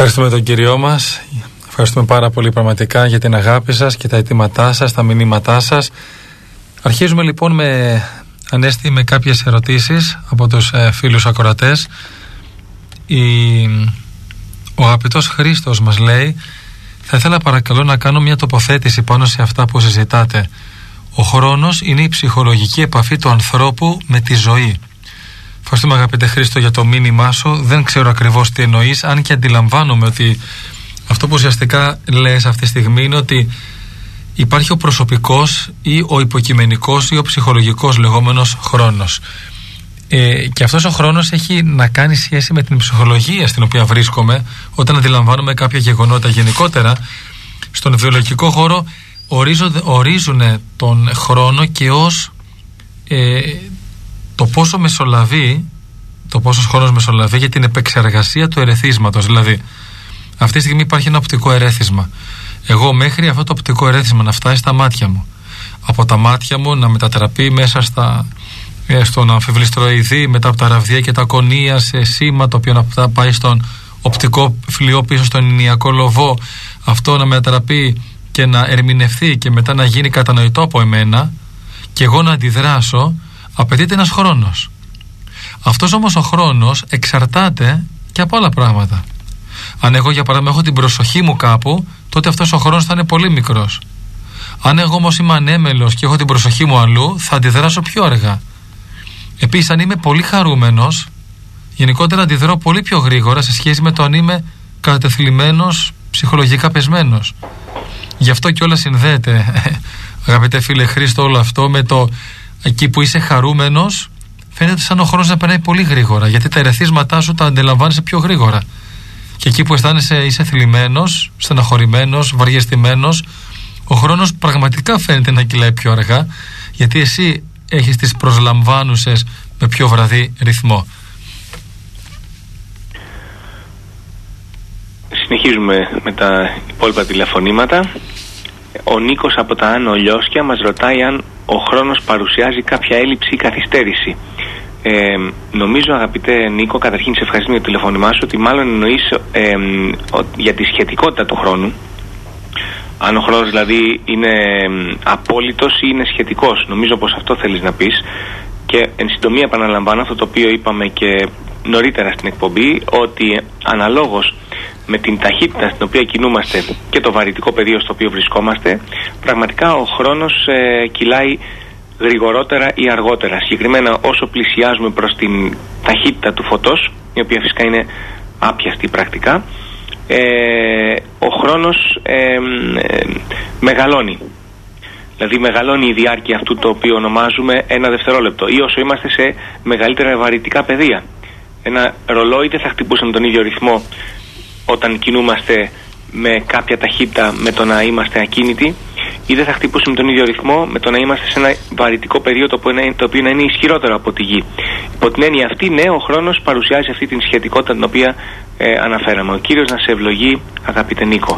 Ευχαριστούμε τον Κύριό μας. Ευχαριστούμε πάρα πολύ πραγματικά για την αγάπη σας και τα αιτήματά σας, τα μηνύματά σας. Αρχίζουμε λοιπόν με κάποιες ερωτήσεις από τους φίλους ακροατές. Ο αγαπητός Χρήστος μας λέει: θα ήθελα παρακαλώ να κάνω μια τοποθέτηση πάνω σε αυτά που συζητάτε. Ο χρόνος είναι η ψυχολογική επαφή του ανθρώπου με τη ζωή. Ευχαριστούμε αγαπητέ Χρήστο για το μήνυμά σου. Δεν ξέρω ακριβώς τι εννοείς, αν και αντιλαμβάνομαι ότι αυτό που ουσιαστικά λες αυτή τη στιγμή είναι ότι υπάρχει ο προσωπικός ή ο υποκειμενικός ή ο ψυχολογικός λεγόμενος χρόνος. Και αυτός ο χρόνος έχει να κάνει σχέση με την ψυχολογία στην οποία βρίσκομαι όταν αντιλαμβάνομαι κάποια γεγονότα. Γενικότερα στον βιολογικό χώρο ορίζουν τον χρόνο και ως το πόσο μεσολαβεί, το πόσος χρόνος μεσολαβεί για την επεξεργασία του ερεθίσματος. Δηλαδή αυτή τη στιγμή υπάρχει ένα οπτικό ερέθισμα. Εγώ μέχρι αυτό το οπτικό ερέθισμα να φτάσει στα μάτια μου, από τα μάτια μου να μετατραπεί μέσα στον αμφιβληστροειδή, μετά από τα ραβδία και τα κονία σε σήμα το οποίο να πάει στον οπτικό φλοιό πίσω στον ηνιακό λοβό, αυτό να μετατραπεί και να ερμηνευθεί και μετά να γίνει κατανοητό από εμένα και εγώ να αντιδράσω, απαιτείται ένας χρόνος. Αυτός όμως ο χρόνος εξαρτάται και από άλλα πράγματα. Αν εγώ για παράδειγμα έχω την προσοχή μου κάπου, τότε αυτός ο χρόνος θα είναι πολύ μικρός. Αν εγώ όμως είμαι ανέμελος και έχω την προσοχή μου αλλού, θα αντιδράσω πιο αργά. Επίσης, αν είμαι πολύ χαρούμενος, γενικότερα αντιδρώ πολύ πιο γρήγορα σε σχέση με το αν είμαι κατευθυνμένος, ψυχολογικά πεσμένος. Γι' αυτό και όλα συνδέεται, αγαπητέ φίλε Χρήστο, όλο αυτό με το εκεί που είσαι χαρούμενος, φαίνεται σαν ο χρόνος να περνάει πολύ γρήγορα, γιατί τα ερεθίσματά σου τα αντιλαμβάνεσαι πιο γρήγορα. Και εκεί που αισθάνεσαι είσαι θλιμμένος, στεναχωρημένος, βαριεστημένος, ο χρόνος πραγματικά φαίνεται να κυλάει πιο αργά, γιατί εσύ έχεις τις προσλαμβάνουσες με πιο βραδύ ρυθμό. Συνεχίζουμε με τα υπόλοιπα τηλεφωνήματα. Ο Νίκος από τα Άνω Λιώσκια μας ρωτάει αν ο χρόνος παρουσιάζει κάποια έλλειψη ή καθυστέρηση. Νομίζω, αγαπητέ Νίκο, καταρχήν σε ευχαριστούμε για το τηλεφώνημά σου, ότι μάλλον εννοείς για τη σχετικότητα του χρόνου. Αν ο χρόνος δηλαδή είναι απόλυτος ή είναι σχετικός. Νομίζω πως αυτό θέλεις να πεις. Και εν συντομία επαναλαμβάνω αυτό το οποίο είπαμε και νωρίτερα στην εκπομπή, ότι αναλόγως με την ταχύτητα στην οποία κινούμαστε και το βαρυτικό πεδίο στο οποίο βρισκόμαστε, πραγματικά ο χρόνος κυλάει γρηγορότερα ή αργότερα. Συγκεκριμένα όσο πλησιάζουμε προς την ταχύτητα του φωτός, η οποία φυσικά είναι άπιαστη πρακτικά, ο χρόνος μεγαλώνει. Δηλαδή μεγαλώνει η διάρκεια αυτού το οποίο ονομάζουμε ένα δευτερόλεπτο, ή όσο είμαστε σε μεγαλύτερα βαρυτικά πεδία. Ένα ρολόι δεν θα χτυπούσε με τον ίδιο ρυθμό όταν κινούμαστε με κάποια ταχύτητα με το να είμαστε ακίνητοι, ή δεν θα χτυπούσε με τον ίδιο ρυθμό με το να είμαστε σε ένα βαρυτικό πεδίο το οποίο να είναι ισχυρότερο από τη γη. Υπό την έννοια αυτή, ναι, ο χρόνος παρουσιάζει αυτή την σχετικότητα την οποία αναφέραμε. Ο Κύριος να σε ευλογεί, αγαπητέ Νίκο.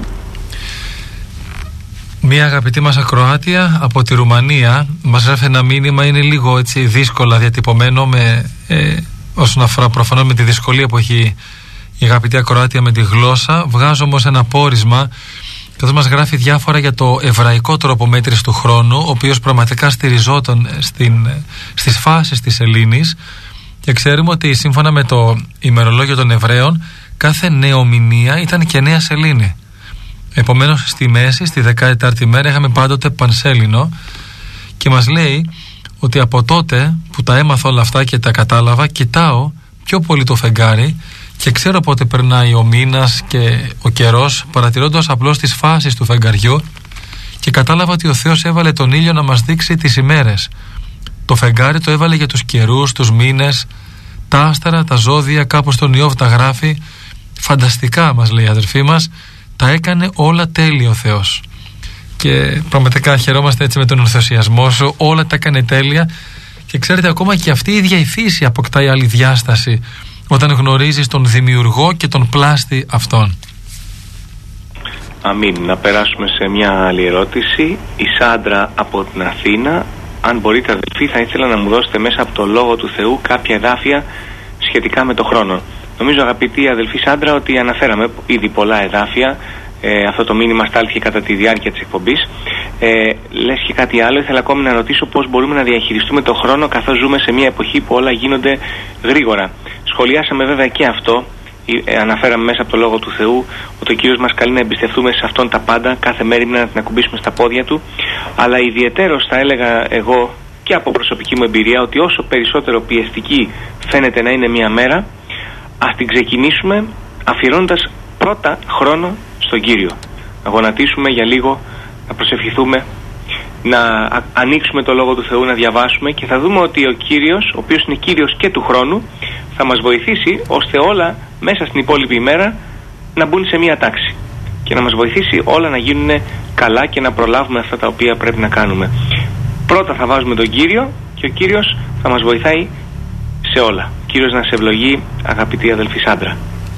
Μία αγαπητή μας ακροάτια από τη Ρουμανία μας γράφει ένα μήνυμα, είναι λίγο έτσι δύσκολα διατυπωμένο όσον αφορά προφανώς με τη δυσκολία που έχει η αγαπητή ακροάτια με τη γλώσσα. Βγάζω όμως ένα πόρισμα, καθώς μας γράφει διάφορα για το εβραϊκό τρόπο μέτρησης του χρόνου, ο οποίος πραγματικά στηριζόταν στις φάσεις της Ελλήνης, και ξέρουμε ότι σύμφωνα με το ημερολόγιο των Εβραίων κάθε νεομηνία ήταν και νέα σελήνη. Επομένως στη μέση, στη 14η μέρα, είχαμε πάντοτε πανσέλινο, και μας λέει ότι από τότε που τα έμαθα όλα αυτά και τα κατάλαβα, κοιτάω πιο πολύ το φεγγάρι και ξέρω πότε περνάει ο μήνας και ο καιρός, παρατηρώντας απλώς τις φάσεις του φεγγαριού, και κατάλαβα ότι ο Θεός έβαλε τον ήλιο να μας δείξει τις ημέρες. Το φεγγάρι το έβαλε για τους καιρούς, τους μήνες, τα άστερα, τα ζώδια, κάπως στον Ιώβ τα γράφει. Φανταστικά, μας λέει η αδερφή μας, τα έκανε όλα τέλειο ο Θεός. Και πραγματικά χαιρόμαστε έτσι με τον ενθουσιασμό σου, όλα τα έκανε τέλεια. Και ξέρετε, ακόμα και αυτή η ίδια η φύση αποκτάει άλλη διάσταση όταν γνωρίζεις τον δημιουργό και τον πλάστη αυτόν. Αμήν. Να περάσουμε σε μια άλλη ερώτηση. Η Σάντρα από την Αθήνα. Αν μπορείτε, αδελφοί, θα ήθελα να μου δώσετε μέσα από το Λόγο του Θεού κάποια εδάφια σχετικά με το χρόνο. Νομίζω, αγαπητή αδελφή Σάντρα, ότι αναφέραμε ήδη πολλά εδάφια. Αυτό το μήνυμα στάλθηκε κατά τη διάρκεια της εκπομπής. Λες και κάτι άλλο, ήθελα ακόμη να ρωτήσω πώς μπορούμε να διαχειριστούμε το χρόνο, καθώς ζούμε σε μια εποχή που όλα γίνονται γρήγορα. Σχολιάσαμε βέβαια και αυτό. Αναφέραμε μέσα από το Λόγο του Θεού ότι ο Κύριος μας καλεί να εμπιστευτούμε σε Αυτόν τα πάντα, κάθε μέρα να την ακουμπήσουμε στα πόδια Του. Αλλά ιδιαιτέρως θα έλεγα εγώ και από προσωπική μου εμπειρία ότι όσο περισσότερο πιεστική φαίνεται να είναι μια μέρα, ας την ξεκινήσουμε αφιερώνοντας πρώτα χρόνο στον Κύριο. Να γονατίσουμε για λίγο, να προσευχηθούμε, να ανοίξουμε το Λόγο του Θεού, να διαβάσουμε, και θα δούμε ότι ο Κύριος, ο οποίος είναι Κύριος και του χρόνου, θα μας βοηθήσει ώστε όλα μέσα στην υπόλοιπη ημέρα να μπουν σε μία τάξη και να μας βοηθήσει όλα να γίνουν καλά και να προλάβουμε αυτά τα οποία πρέπει να κάνουμε. Πρώτα θα βάζουμε τον Κύριο και ο Κύριος θα μας βοηθάει σε όλα. Κύριος να σε ευλογεί, αγαπητή αδελφή Σάντρα.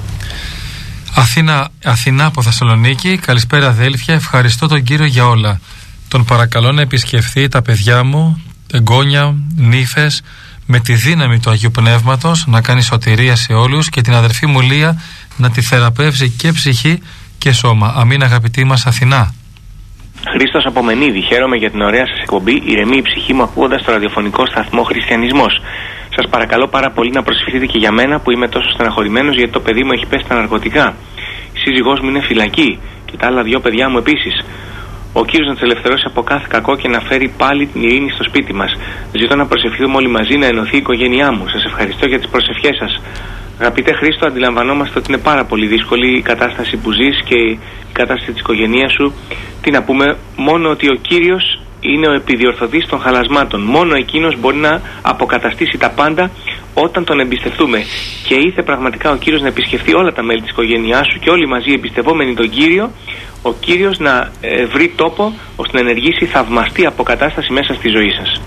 Αθηνά από Θεσσαλονίκη. Καλησπέρα αδέλφια, ευχαριστώ τον Κύριο για όλα. Τον παρακαλώ να επισκεφθεί τα παιδιά μου, εγγόνια, νύφες, με τη δύναμη του Αγίου Πνεύματος, να κάνει σωτηρία σε όλους, και την αδερφή μου Λία να τη θεραπεύσει και ψυχή και σώμα. Αμήν, αγαπητή μας Αθηνά. Χρήστος από Μενίδη, χαίρομαι για την ωραία σας εκπομπή. Ηρεμεί η ψυχή μου ακούγοντας το ραδιοφωνικό σταθμό Χριστιανισμός. Σας παρακαλώ πάρα πολύ να προσευχηθείτε και για μένα που είμαι τόσο στεναχωρημένος, γιατί το παιδί μου έχει πέσει στα ναρκωτικά. Η σύζυγός μου είναι φυλακή και τα άλλα 2 παιδιά μου επίσης. Ο Κύριος να τους ελευθερώσει από κάθε κακό και να φέρει πάλι την ειρήνη στο σπίτι μας. Ζητώ να προσευχηθούμε όλοι μαζί, να ενωθεί η οικογένειά μου. Σας ευχαριστώ για τις προσευχές σας. Αγαπητέ Χρήστο, αντιλαμβανόμαστε ότι είναι πάρα πολύ δύσκολη η κατάσταση που ζεις και η κατάσταση της οικογένειας σου. Τι να πούμε, μόνο ότι ο Κύριος είναι ο επιδιορθωτής των χαλασμάτων. Μόνο Εκείνος μπορεί να αποκαταστήσει τα πάντα όταν τον εμπιστευτούμε. Και ήρθε πραγματικά ο Κύριος να επισκεφτεί όλα τα μέλη της οικογένειάς σου και όλοι μαζί εμπιστευόμενοι τον Κύριο, ο Κύριος να βρει τόπο ώστε να ενεργήσει θαυμαστή αποκατάσταση μέσα στη ζωή σας.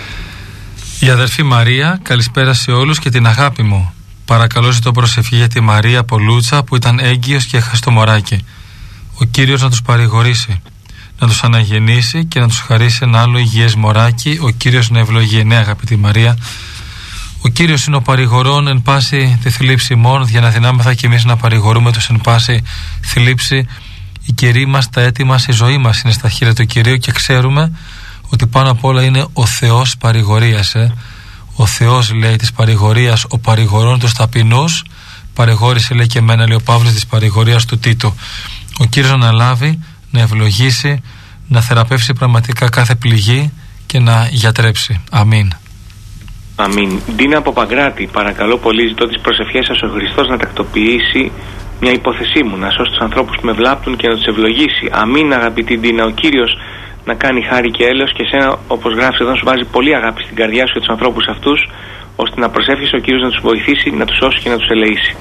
Η αδερφή Μαρία, καλησπέρα σε όλους και την αγάπη μου. Παρακαλώ ζητώ προσευχή για τη Μαρία από Λούτσα που ήταν έγκυος και έχασε το μωράκι. Ο Κύριος να τους παρηγορήσει, να τους αναγεννήσει και να τους χαρίσει ένα άλλο υγιές μωράκι. Ο Κύριος να ευλογεί. Ναι, αγαπητή Μαρία, ο Κύριος είναι ο παρηγορών εν πάση τη θλίψη μόν, για να δυνάμεθα κι εμείς να παρηγορούμε τους εν πάση θλίψη. Η καιρή μας, τα έτη μας, η ζωή μας είναι στα χέρια του Κυρίου και ξέρουμε ότι πάνω απ' όλα είναι ο Θεός παρηγορίας. Ο Θεός, λέει, της παρηγορίας, ο παρηγορών τους ταπεινούς. Παρηγόρησε, λέει, και εμένα, λέει ο Παύλος, της παρηγορίας του Τίτου. Ο Κύριος να αναλάβει, να ευλογήσει, να θεραπεύσει πραγματικά κάθε πληγή και να γιατρέψει. Αμήν. Αμήν. Ντίνα από Παγκράτη, παρακαλώ πολύ, ζητώ τις προσευχές σας ο Χριστός να τακτοποιήσει μια υπόθεσή μου, να σώσει τους ανθρώπους που με βλάπτουν και να τους ευλογήσει. Αμήν, αγαπητή Ντίνα. Ο Κύριος να κάνει χάρη και έλεος και εσένα, όπως γράφει εδώ, σου βάζει πολύ αγάπη στην καρδιά σου για τους ανθρώπους αυτούς, ώστε να προσεύχεις ο Κύριος να τους βοηθήσει, να τους σώσει και να τους ελεήσει.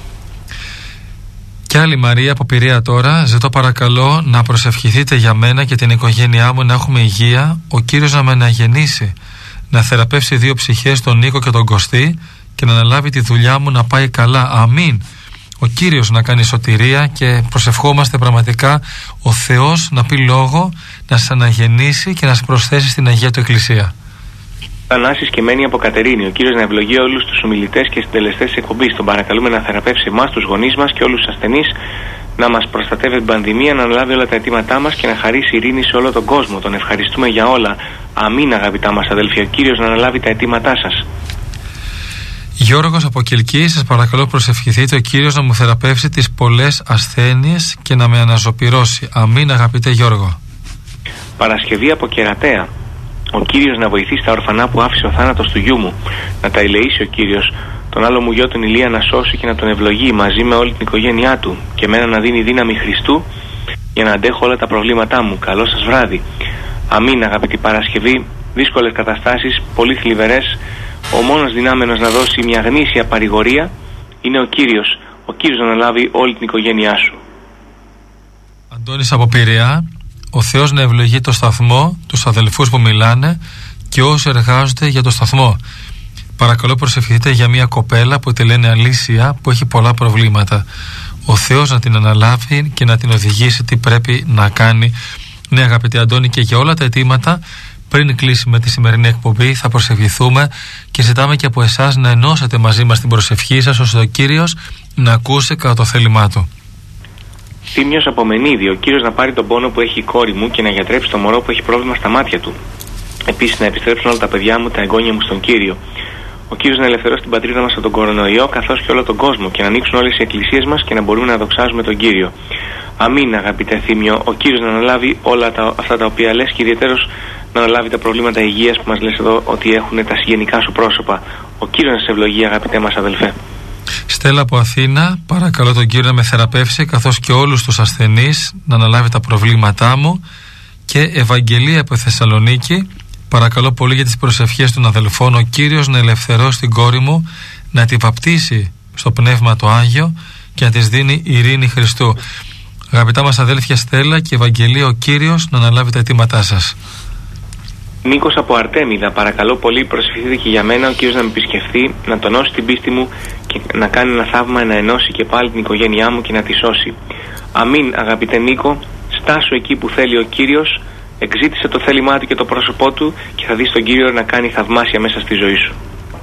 Και άλλη Μαρία από Πειραιά τώρα, ζητώ παρακαλώ να προσευχηθείτε για μένα και την οικογένειά μου, να έχουμε υγεία, ο Κύριος να με αναγεννήσει, να θεραπεύσει 2 ψυχές, τον Νίκο και τον Κωστή, και να αναλάβει τη δουλειά μου να πάει καλά. Αμήν. Ο Κύριος να κάνει σωτηρία και προσευχόμαστε πραγματικά ο Θεός να πει λόγο, να σας αναγεννήσει και να σας προσθέσει στην Αγία Του Εκκλησία. Θανάσης και μένει από Κατερίνη. Ο Κύριος να ευλογεί όλους τους ομιλητές και συντελεστές της εκπομπής. Τον παρακαλούμε να θεραπεύσει εμάς, τους γονείς μας και όλους τους ασθενείς, να μας προστατεύει την πανδημία, να αναλάβει όλα τα αιτήματά μας και να χαρίσει ειρήνη σε όλο τον κόσμο. Τον ευχαριστούμε για όλα. Αμήν, αγαπητά μας αδελφοί. Ο Κύριος να αναλάβει τα αιτήματά σας. Γιώργος από Κιλκή, σας παρακαλώ προσευχηθείτε ο Κύριος να μου θεραπεύσει τις πολλές ασθένειες και να με αναζωπυρώσει. Αμήν, αγαπητέ Γιώργο. Παρασκευή από Κερατέα. Ο Κύριος να βοηθήσει τα ορφανά που άφησε ο θάνατος του γιού μου. Να τα ελεήσει ο Κύριος. Τον άλλο μου γιο τον Ηλία να σώσει και να τον ευλογεί μαζί με όλη την οικογένειά του. Και εμένα να δίνει δύναμη Χριστού για να αντέχω όλα τα προβλήματά μου. Καλό σας βράδυ. Αμήν, αγαπητή Παρασκευή. Δύσκολες καταστάσεις, πολύ θλιβερές. Ο μόνος δυνάμενος να δώσει μια γνήσια παρηγορία είναι ο Κύριος. Ο Κύριος να αναλάβει όλη την οικογένειά σου. Αντώνης από Πειραιά. Ο Θεός να ευλογεί το σταθμό, τους αδελφούς που μιλάνε και όσοι εργάζονται για το σταθμό. Παρακαλώ προσευχηθείτε για μια κοπέλα που τη λένε Αλήσια, που έχει πολλά προβλήματα. Ο Θεός να την αναλάβει και να την οδηγήσει τι πρέπει να κάνει. Ναι, αγαπητοί Αντώνη, και για όλα τα αιτήματα Πριν κλείσουμε τη σημερινή εκπομπή, θα προσευχηθούμε και ζητάμε και από εσάς να ενώσετε μαζί μας την προσευχή σας, ώστε ο Κύριος να ακούσει κατά το θέλημά του. Τίμιος από Μενίδη, ο Κύριος να πάρει τον πόνο που έχει η κόρη μου και να γιατρέψει το μωρό που έχει πρόβλημα στα μάτια του. Επίσης, να επιστρέψουν όλα τα παιδιά μου, τα εγγόνια μου στον Κύριο. Ο Κύριος να ελευθερώσει την πατρίδα μας από τον κορονοϊό, καθώς και όλο τον κόσμο, και να ανοίξουν όλες οι εκκλησίες μας και να μπορούμε να δοξάζουμε τον Κύριο. Αμήν, αγαπητέ Θήμιο. Ο Κύριος να αναλάβει όλα αυτά τα οποία λες και ιδιαιτέρως να αναλάβει τα προβλήματα υγείας που μας λες εδώ ότι έχουν τα συγγενικά σου πρόσωπα. Ο Κύριος να σε ευλογεί, αγαπητέ μας αδελφέ. Στέλλα από Αθήνα, παρακαλώ τον Κύριο να με θεραπεύσει, καθώς και όλους τους ασθενείς, να αναλάβει τα προβλήματά μου. Και Ευαγγελία από Θεσσαλονίκη, παρακαλώ πολύ για τις προσευχές των αδελφών, ο Κύριος να ελευθερώσει την κόρη μου, να τη βαπτίσει στο Πνεύμα το Άγιο και να της δίνει ειρήνη Χριστού. Αγαπητά μας αδέλφια Στέλλα και Ευαγγελία, ο Κύριος να αναλάβει τα αιτήματά σας. Νίκος από Αρτέμιδα, παρακαλώ πολύ προσευχηθείτε και για μένα, ο Κύριος να με επισκεφθεί, να τονώσει την πίστη μου και να κάνει ένα θαύμα, να ενώσει και πάλι την οικογένειά μου και να τη σώσει. Αμήν, αγαπητέ Νίκο, στάσου εκεί που θέλει ο Κύριος, εξήτησε το θέλημά του και το πρόσωπό του και θα δεις τον Κύριο να κάνει θαυμάσια μέσα στη ζωή σου.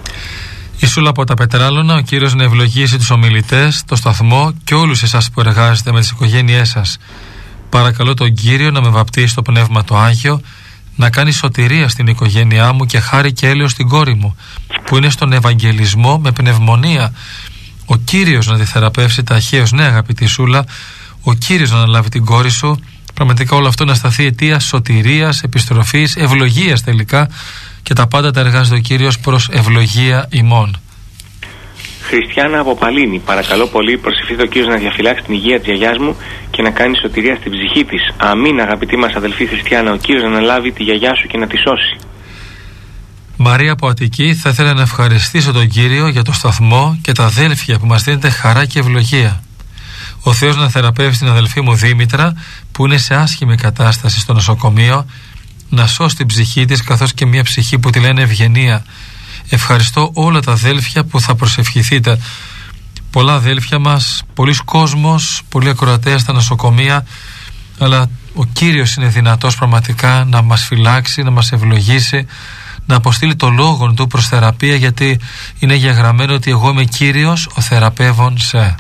Ισούλα από τα Πετράλωνα, ο Κύριος να ευλογήσει τους ομιλητές, το σταθμό και όλους εσάς που εργάζεστε με τις οικογένειές σας. Παρακαλώ τον Κύριο να με βαπτίσει στο Πνεύμα το Άγιο, να κάνει σωτηρία στην οικογένειά μου και χάρη και έλεος στην κόρη μου που είναι στον Ευαγγελισμό με πνευμονία. Ο Κύριος να τη θεραπεύσει ταχαίως. Ναι, αγαπητή Σούλα, ο Κύριος να αναλάβει την κόρη σου. Πραγματικά όλο αυτό να σταθεί αιτία σωτηρίας, επιστροφής, ευλογίας τελικά, και τα πάντα τα εργάζεται ο Κύριος προς ευλογία ημών. Χριστιανά από Παλίνη, παρακαλώ πολύ προσευχηθείτε ο Κύριος να διαφυλάξει την υγεία της γιαγιάς μου και να κάνει σωτηρία στην ψυχή της. Αμήν, αγαπητή μας αδελφή Χριστιανά, ο Κύριος να αναλάβει τη γιαγιά σου και να τη σώσει. Μαρία από Αττική, θα ήθελα να ευχαριστήσω τον Κύριο για το σταθμό και τα αδέλφια που μας δίνετε χαρά και ευλογία. Ο Θεός να θεραπεύσει την αδελφή μου Δήμητρα που είναι σε άσχημη κατάσταση στο νοσοκομείο, να σώσει την ψυχή της, καθώς και μια ψυχή που τη λένε Ευγενία. Ευχαριστώ όλα τα αδέλφια που θα προσευχηθείτε. Πολλά αδέλφια μας, πολλοί κόσμος, πολλοί ακροατές στα νοσοκομεία, αλλά ο Κύριος είναι δυνατός πραγματικά να μας φυλάξει, να μας ευλογήσει, να αποστείλει το λόγο του προς θεραπεία, γιατί είναι γεγραμμένο ότι εγώ είμαι Κύριος, ο θεραπεύων σε.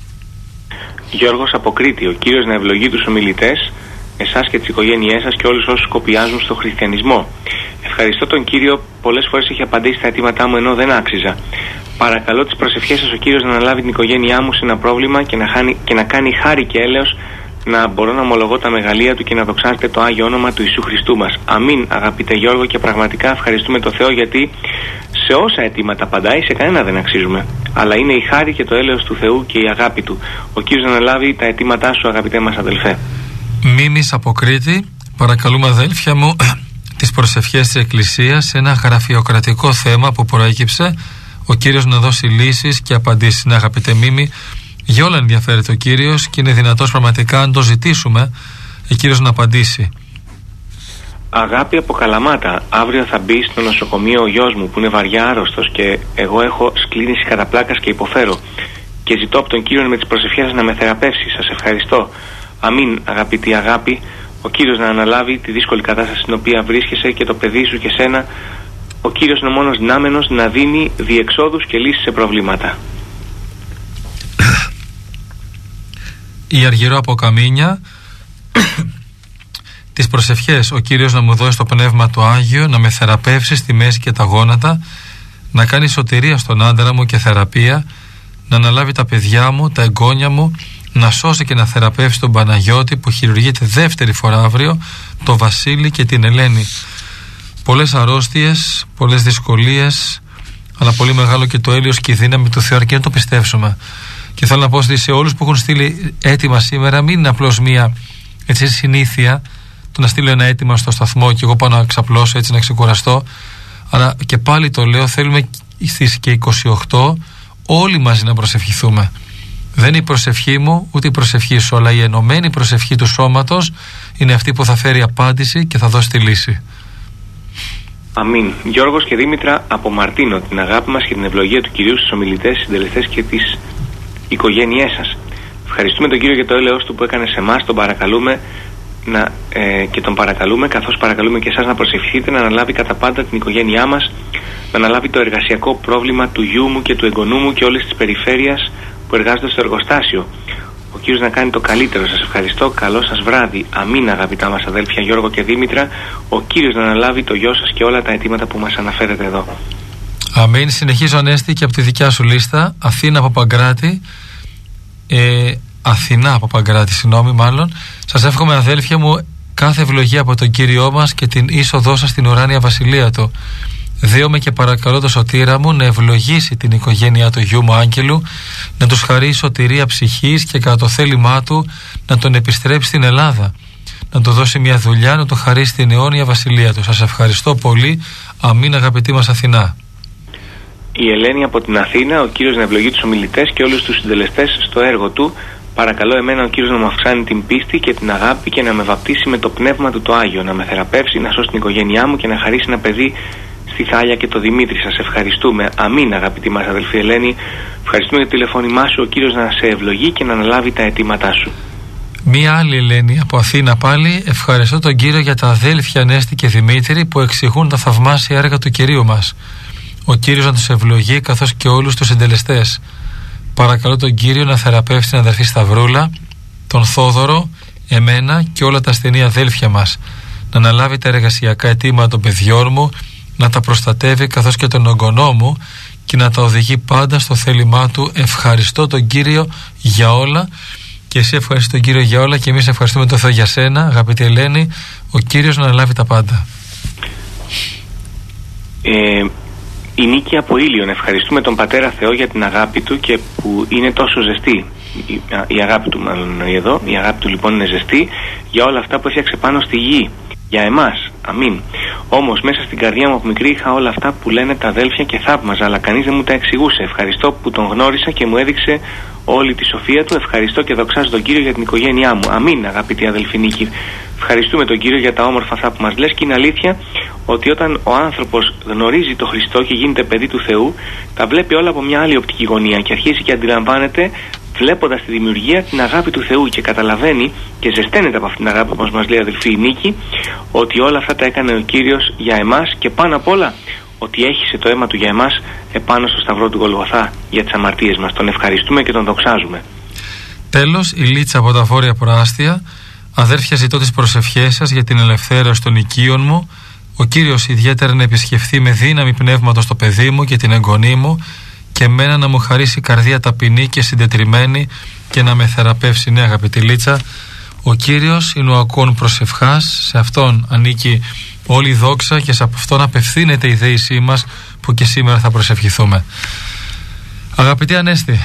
Γιώργος από Κρήτη, ο Κύριος να ευλογεί τους ομιλητές, εσάς και τις οικογένειές σας και όλους όσους κοπιάζουν στο χριστιανισμό. Ευχαριστώ τον Κύριο, πολλές φορές έχει απαντήσει στα αιτήματά μου ενώ δεν άξιζα. Παρακαλώ τις προσευχές σας ο Κύριος να αναλάβει την οικογένειά μου σε ένα πρόβλημα και να κάνει χάρη και έλεος, να μπορώ να ομολογώ τα μεγαλεία του και να δοξάζεται το Άγιο όνομα του Ιησού Χριστού μας. Αμήν, αγαπητέ Γιώργο, και πραγματικά ευχαριστούμε τον Θεό, γιατί σε όσα αιτήματα απαντάει, σε κανένα δεν αξίζουμε. Αλλά είναι η χάρη και το έλεος του Θεού και η αγάπη του. Ο Κύριος να αναλάβει τα αιτήματά σου, αγαπητέ μας αδελφέ. Μίμης από Κρήτη, παρακαλούμε αδέλφια μου τις προσευχές της Εκκλησίας σε ένα γραφειοκρατικό θέμα που προέκυψε, ο Κύριος να δώσει λύσεις και απαντήσεις. Ναι, αγαπητέ Μίμη, για όλα ενδιαφέρεται ο Κύριος και είναι δυνατός πραγματικά, αν το ζητήσουμε, ο Κύριος να απαντήσει. Αγάπη από Καλαμάτα, αύριο θα μπει στο νοσοκομείο ο γιος μου που είναι βαριά άρρωστος και εγώ έχω σκλήνηση κατά πλάκας και υποφέρω και ζητώ από τον Κύριο με τις προσευχές να με θεραπεύσει. Σας ευχαριστώ. Αμήν, αγαπητή αγάπη, ο Κύριος να αναλάβει τη δύσκολη κατάσταση στην οποία βρίσκεσαι και το παιδί σου και σένα. Ο Κύριος είναι ο μόνος δυνάμενος να δίνει διεξόδους και λύσεις σε προβλήματα. Η Αργυρό από Καμίνια, τις προσευχές ο Κύριος να μου δώσει το Πνεύμα του Άγιο, να με θεραπεύσει στη μέση και τα γόνατα, να κάνει σωτηρία στον άντρα μου και θεραπεία, να αναλάβει τα παιδιά μου, τα εγγόνια μου, να σώσει και να θεραπεύσει τον Παναγιώτη που χειρουργείται δεύτερη φορά αύριο, τον Βασίλη και την Ελένη. Πολλές αρρώστιες, πολλές δυσκολίες, αλλά πολύ μεγάλο και το έλεος και η δύναμη του Θεού, αρκεί να το πιστέψουμε. Και θέλω να πω ότι σε όλους που έχουν στείλει έτοιμα σήμερα, μην είναι απλώς μία έτσι, συνήθεια το να στείλω ένα έτοιμα στο σταθμό και εγώ πάω να ξαπλώσω έτσι, να ξεκουραστώ. Αλλά και πάλι το λέω, θέλουμε στις και 28 όλοι μαζί να προσευχηθούμε. Δεν είναι η προσευχή μου ούτε η προσευχή σου, αλλά η ενωμένη προσευχή του σώματος είναι αυτή που θα φέρει απάντηση και θα δώσει τη λύση. Αμήν. Γιώργος και Δήμητρα από Μαρτίνο, την αγάπη μας και την ευλογία του Κυρίου στους ομιλητές, συντελεστές και τις οικογένειές σας. Ευχαριστούμε τον Κύριο για το έλεος του που έκανε σε εμάς, τον παρακαλούμε και τον παρακαλούμε, καθώς παρακαλούμε και εσάς να προσευχηθείτε, να αναλάβει κατά πάντα την οικογένειά μας, να αναλάβει το εργασιακό πρόβλημα του γιού μου και του εγγονού μου και όλης της περιφέρειας που εργάζονται στο εργοστάσιο. Ο Κύριος να κάνει το καλύτερο. Σας ευχαριστώ. Καλό σας βράδυ. Αμήν, αγαπητά μας αδέλφια Γιώργο και Δήμητρα. Ο Κύριος να αναλάβει το γιο σας και όλα τα αιτήματα που μας αναφέρετε εδώ. Αμήν. Συνεχίζω, Ανέστη, και από τη δικιά σου λίστα. Αθήνα από Παγκράτη. Αθηνά από Παγκράτη, μάλλον. Σας εύχομαι, αδέλφια μου, κάθε ευλογία από τον Κύριό μας και την είσοδό σας στην ουράνια βασιλεία του. Δέομαι και παρακαλώ το σωτήρα μου να ευλογήσει την οικογένειά του γιού μου Άγγελου, να τους χαρεί σωτηρία ψυχής και κατά το θέλημά του να τον επιστρέψει στην Ελλάδα, να του δώσει μια δουλειά, να του χαρίσει την αιώνια βασιλεία του. Σας ευχαριστώ πολύ. Αμήν, αγαπητή μας Αθηνά. Η Ελένη από την Αθήνα. Ο Κύριος να ευλογεί τους ομιλητές και όλους τους συντελεστές στο έργο του. Παρακαλώ εμένα ο Κύριος να μου αυξάνει την πίστη και την αγάπη και να με βαπτίσει με το πνεύμα του το Άγιο, να με θεραπεύσει, να σώσει την οικογένειά μου και να χαρίσει ένα παιδί στη Θάλια και το Δημήτρη. Σας ευχαριστούμε. Αμήν, αγαπητή μας αδελφή Ελένη. Ευχαριστούμε για το τηλεφώνημά σου. Ο Κύριος να σε ευλογεί και να αναλάβει τα αιτήματά σου. Μία άλλη Ελένη από Αθήνα πάλι. Ευχαριστώ τον Κύριο για τα αδέλφια Ανέστη και Δημήτρη που εξηγούν τα θαυμάσια έργα του Κυρίου μας. Ο Κύριος να τους ευλογεί καθώς και όλους τους συντελεστές. Παρακαλώ τον Κύριο να θεραπεύσει την αδερφή Σταυρούλα, τον Θόδωρο, εμένα και όλα τα ασθενή αδέλφια μας. Να αναλάβει τα εργασιακά αιτήματα των παιδιών μου, να τα προστατεύει καθώς και τον εγγονό μου και να τα οδηγεί πάντα στο θέλημά του. Ευχαριστώ τον Κύριο για όλα. Και εσύ ευχαριστώ τον Κύριο για όλα και εμείς ευχαριστούμε τον Θεό για σένα, αγαπητή Ελένη. Ο Κύριος να αναλάβει τα πάντα. Η Νίκη από Ήλιον. Ευχαριστούμε τον Πατέρα Θεό για την αγάπη του και που είναι τόσο ζεστή. Η αγάπη του μάλλον εννοεί εδώ. Η αγάπη του λοιπόν είναι ζεστή για όλα αυτά που έφτιαξε πάνω στη γη. Για εμάς. Αμήν. Όμως μέσα στην καρδιά μου από μικρή είχα όλα αυτά που λένε τα αδέλφια και θαύμαζα, αλλά κανείς δεν μου τα εξηγούσε. Ευχαριστώ που τον γνώρισα και μου έδειξε όλη τη σοφία του. Ευχαριστώ και δοξάζω τον Κύριο για την οικογένειά μου. Αμήν, αγαπητή αδελφή Νίκη. Ευχαριστούμε τον Κύριο για τα όμορφα αυτά που μας λες και είναι αλήθεια ότι όταν ο άνθρωπος γνωρίζει τον Χριστό και γίνεται παιδί του Θεού, τα βλέπει όλα από μια άλλη οπτική γωνία και αρχίζει και αντιλαμβάνεται, βλέποντας τη δημιουργία, την αγάπη του Θεού και καταλαβαίνει και ζεσταίνεται από αυτήν την αγάπη, όπως μας λέει η αδελφή Νίκη, ότι όλα αυτά τα έκανε ο Κύριος για εμάς και πάνω απ' όλα ότι έχισε το αίμα του για εμάς επάνω στο σταυρό του Γολγοθά για τις αμαρτίες μας. Τον ευχαριστούμε και τον δοξάζουμε. Τέλος, η Λίτσα από τα Βόρεια Προάστια. Αδέρφια, ζητώ τις προσευχές σας για την ελευθέρωση των οικείων μου. Ο Κύριος ιδιαίτερα να επισκεφθεί με δύναμη πνεύματος το παιδί μου και την εγγονή μου και εμένα να μου χαρίσει καρδία ταπεινή και συντετριμμένη και να με θεραπεύσει. Ναι, αγαπητή Λίτσα, ο Κύριος είναι ο ακών προσευχάς, σε Αυτόν ανήκει όλη η δόξα και σε Αυτόν απευθύνεται η δέησή μας που και σήμερα θα προσευχηθούμε. Αγαπητή Ανέστη,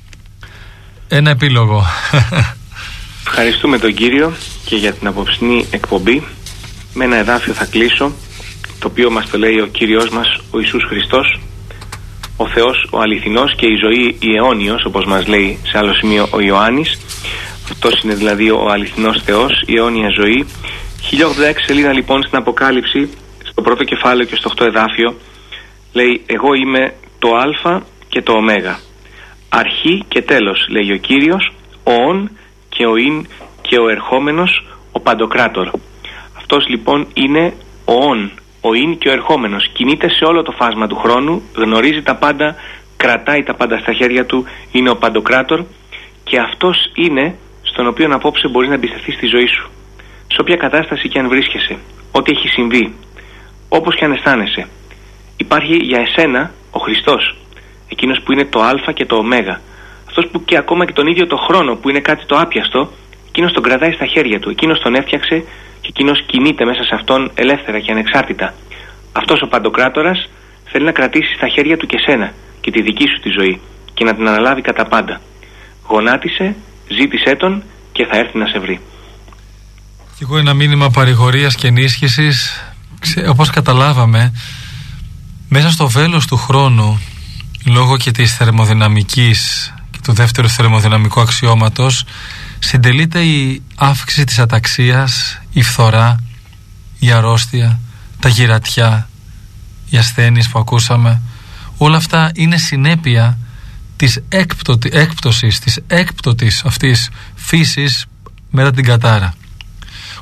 ένα επίλογο. Ευχαριστούμε τον Κύριο και για την απόψινή εκπομπή. Με ένα εδάφιο θα κλείσω, το οποίο μας το λέει ο Κύριος μας, ο Ιησούς Χριστός, ο Θεός ο αληθινός και η ζωή η αιώνιος, όπως μας λέει σε άλλο σημείο ο Ιωάννης. Αυτός είναι δηλαδή ο αληθινός Θεός, η αιώνια ζωή. 1086 σελίδα λοιπόν στην Αποκάλυψη, στο πρώτο κεφάλαιο και στο 8 εδάφιο, λέει «Εγώ είμαι το Α και το Ω, αρχή και τέλος», λέει ο Κύριος, ο Ον και ο Ιν και ο ερχόμενος, ο Παντοκράτορ. Αυτός λοιπόν είναι ο Ον, ο Ιν και ο ερχόμενος. Κινείται σε όλο το φάσμα του χρόνου, γνωρίζει τα πάντα, κρατάει τα πάντα στα χέρια του, είναι ο Παντοκράτορ και αυτός είναι στον οποίο απόψε μπορείς να εμπιστευτείς στη ζωή σου. Σε όποια κατάσταση και αν βρίσκεσαι, ό,τι έχει συμβεί, όπως και αν αισθάνεσαι, υπάρχει για εσένα ο Χριστός, εκείνος που είναι το Α και το Ω. Αυτός που και ακόμα και τον ίδιο το χρόνο που είναι κάτι το άπιαστο, εκείνος τον κρατάει στα χέρια του, εκείνος τον έφτιαξε και εκείνος κινείται μέσα σε αυτόν ελεύθερα και ανεξάρτητα. Αυτός ο Παντοκράτορας θέλει να κρατήσει στα χέρια του και σένα και τη δική σου τη ζωή και να την αναλάβει κατά πάντα. Γονάτισε, ζήτησέ τον και θα έρθει να σε βρει. Και εγώ ένα μήνυμα παρηγορίας και ενίσχυσης. Όπως καταλάβαμε, μέσα στο βέλος του χρόνου, λόγω και της θερμοδυναμικής και του δεύτερου θερμοδυναμικού αξιώματος, συντελείται η αύξηση της αταξίας, η φθορά, η αρρώστια, τα γυρατιά, οι ασθένειες που ακούσαμε. Όλα αυτά είναι συνέπεια της έκπτωσης, της έκπτωτης αυτής φύσης μετά την κατάρα.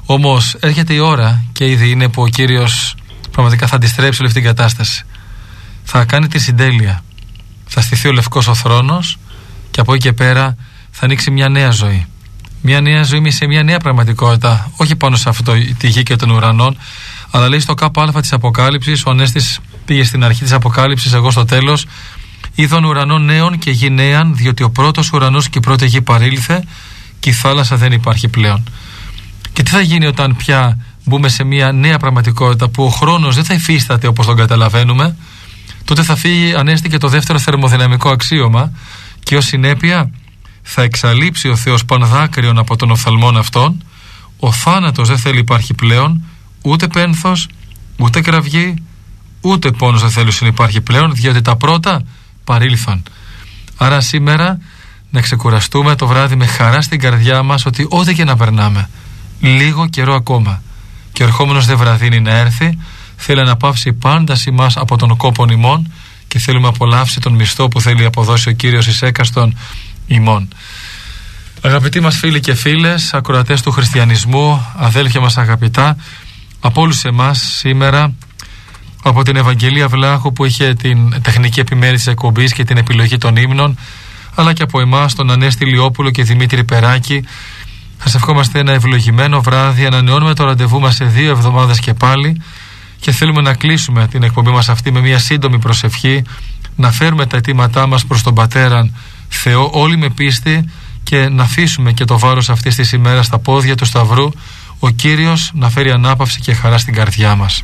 Όμως έρχεται η ώρα και ήδη είναι που ο Κύριος πραγματικά θα αντιστρέψει όλη αυτή την κατάσταση. Θα κάνει τη συντέλεια. Θα στηθεί ο λευκός ο θρόνος και από εκεί και πέρα θα ανοίξει μια νέα ζωή. Μια νέα ζωή σε μια νέα πραγματικότητα, όχι πάνω σε αυτό τη γη και των ουρανών, αλλά λέει στο ΚΑ της Αποκάλυψης, ο Ανέστης πήγε στην αρχή της Αποκάλυψης, εγώ στο τέλος, είδων ουρανών νέων και γη νέαν, διότι ο πρώτος ουρανός και η πρώτη γη παρήλθε και η θάλασσα δεν υπάρχει πλέον. Και τι θα γίνει όταν πια μπούμε σε μια νέα πραγματικότητα που ο χρόνος δεν θα υφίσταται όπως τον καταλαβαίνουμε? Τότε θα φύγει, Ανέστη, και το δεύτερο θερμοδυναμικό αξίωμα και ως συνέπεια θα εξαλείψει ο Θεός πανδάκριον από τον οφθαλμόν αυτόν. Ο θάνατος δεν θέλει υπάρχει πλέον, ούτε πένθος, ούτε κραυγή, ούτε πόνος δεν θέλει υπάρχει πλέον, διότι τα πρώτα παρήλθαν. Άρα σήμερα να ξεκουραστούμε το βράδυ με χαρά στην καρδιά μας ότι ό,τι και να περνάμε, λίγο καιρό ακόμα και ο ερχόμενος δεν βραδύνει να έρθει, θέλει να πάυσει πάντα σημάς από τον κόπον ημών και θέλουμε απολαύσει τον μισθό που θέλει αποδώσει ο Κύριος εις έκαστον ημών. Αγαπητοί μας φίλοι και φίλες, ακροατές του χριστιανισμού, αδέλφια μας αγαπητά, από όλους εμάς σήμερα, από την Ευαγγελία Βλάχου που είχε την τεχνική επιμέλεια της εκπομπής και την επιλογή των ύμνων, αλλά και από εμάς τον Ανέστη Λιόπουλο και Δημήτρη Περάκη, σας ευχόμαστε ένα ευλογημένο βράδυ. Ανανεώνουμε το ραντεβού μας σε 2 εβδομάδες και πάλι και θέλουμε να κλείσουμε την εκπομπή μας αυτή με μια σύντομη προσευχή, να φέρουμε τα αιτήματά μας προς τον Πατέραν Θεό όλοι με πίστη και να αφήσουμε και το βάρος αυτής της ημέρας στα πόδια του Σταυρού, ο Κύριος να φέρει ανάπαυση και χαρά στην καρδιά μας.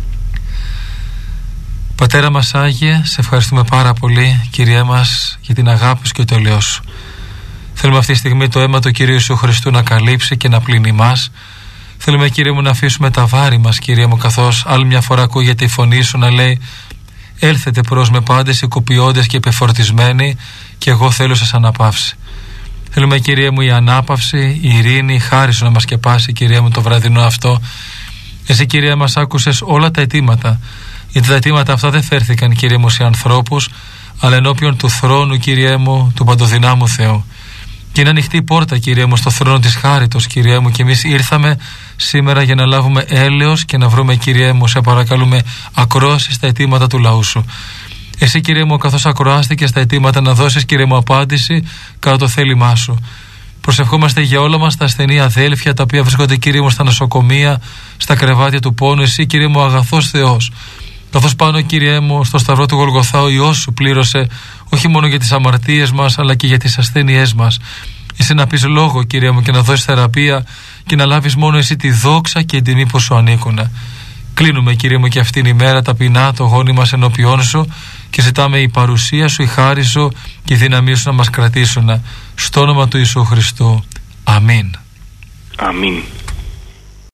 Πατέρα μας Άγιε, σε ευχαριστούμε πάρα πολύ, Κύριέ μας, για την αγάπη σου και το ελαιό σου. Θέλουμε αυτή τη στιγμή το αίμα του Κυρίου Ιησού Χριστού να καλύψει και να πλύνει μας. Θέλουμε, Κύριε μου, να αφήσουμε τα βάρη μας, Κύριε μου, καθώς άλλη μια φορά ακούγεται η φωνή σου να λέει: έλθετε προς με πάντες οικοποιώντες και υπεφορτισμένοι, και εγώ θέλω σας αναπαύσει. Θέλουμε, Κύριε μου, η ανάπαυση, η ειρήνη, η χάρη σου να μας σκεπάσει, Κύριε μου, το βραδινό αυτό. Εσύ, Κύριε, μας άκουσες όλα τα αιτήματα, γιατί τα αιτήματα αυτά δεν φέρθηκαν, Κύριε μου, σε ανθρώπους, αλλά ενώπιον του θρόνου, Κύριε μου, του Παντοδυνάμου Θεού. Και είναι ανοιχτή η πόρτα, Κύριε μου, στο θρόνο της χάριτος, Κύριε μου, και εμείς ήρθαμε σήμερα για να λάβουμε έλεος και να βρούμε, Κύριε μου, σε παρακαλούμε, ακρόαση στα αιτήματα του λαού σου. Εσύ, Κύριε μου, καθώς ακροάστηκες στα αιτήματα, να δώσεις, Κύριε μου, απάντηση κατά το θέλημά σου. Προσευχόμαστε για όλα μας τα ασθενή αδέλφια, τα οποία βρίσκονται, Κύριε μου, στα νοσοκομεία, στα κρεβάτια του πόνου. Εσύ, Κύριε μου, αγαθός Θεός, καθώς πάνω, Κύριε μου, στο σταυρό του Γολγοθά ο Υιός σου πλήρωσε όχι μόνο για τις αμαρτίες μας, αλλά και για τις ασθένειές μας. Εσύ να πεις λόγο, Κύριε μου, και να δώσεις θεραπεία και να λάβεις μόνο εσύ τη δόξα και την τιμή που σου ανήκουν. Κλείνουμε, Κύριε μου, και αυτήν η μέρα ταπεινά το γόνι μας ενώπιόν σου και ζητάμε η παρουσία σου, η χάρη σου και η δύναμή σου να μας κρατήσουν. Στο όνομα του Ιησού Χριστού. Αμήν. Αμήν.